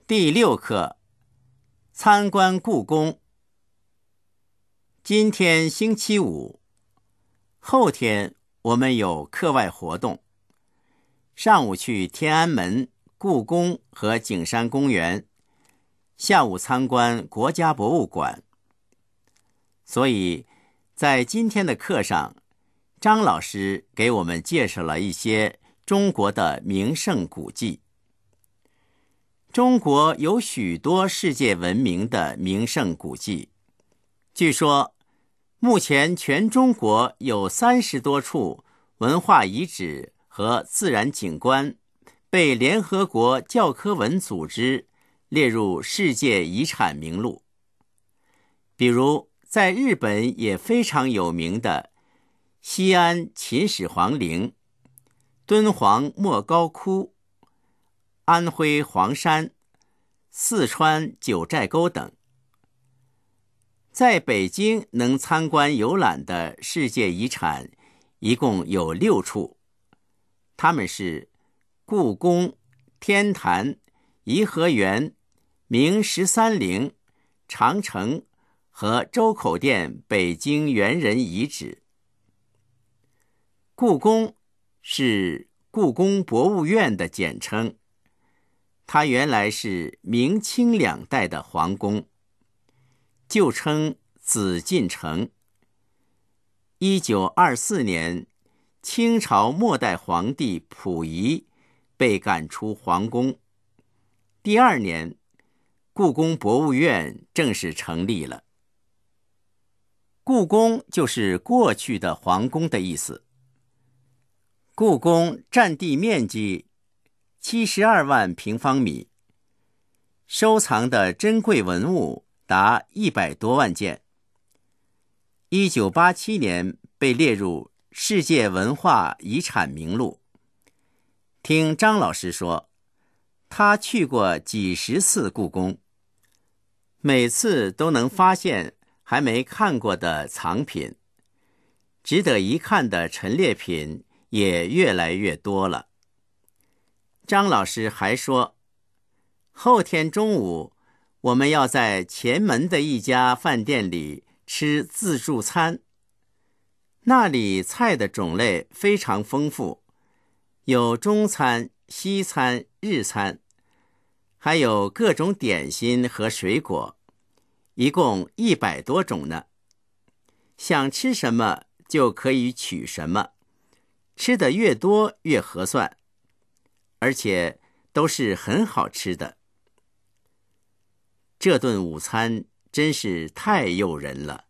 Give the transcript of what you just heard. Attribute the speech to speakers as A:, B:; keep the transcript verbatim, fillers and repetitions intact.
A: 第六课，参观故宫。今天星期五，后天我们有课外活动。上午去天安门、故宫和景山公园，下午参观国家博物馆。所以，在今天的课上，张老师给我们介绍了一些中国的名胜古迹。中国有许多世界闻名的名胜古迹，据说目前全中国有三十多处文化遗址和自然景观被联合国教科文组织列入世界遗产名录。比如在日本也非常有名的西安秦始皇陵、敦煌莫高窟、安徽黄山、四川九寨沟等。在北京能参观游览的世界遗产一共有六处，它们是故宫、天坛、颐和园、明十三陵、长城和周口店北京猿人遗址。故宫是故宫博物院的简称，它原来是明清两代的皇宫，旧称紫禁城。一九二四年，清朝末代皇帝溥仪被赶出皇宫。第二年，故宫博物院正式成立了。故宫就是过去的皇宫的意思。故宫占地面积七十二万平方米，收藏的珍贵文物达一百多万件。一九八七年被列入世界文化遗产名录。听张老师说，他去过几十次故宫，每次都能发现还没看过的藏品，值得一看的陈列品也越来越多了。张老师还说，后天中午我们要在前门的一家饭店里吃自助餐，那里菜的种类非常丰富，有中餐、西餐、日餐，还有各种点心和水果，一共一百多种呢。想吃什么就可以取什么，吃的越多越合算，而且都是很好吃的。这顿午餐真是太诱人了。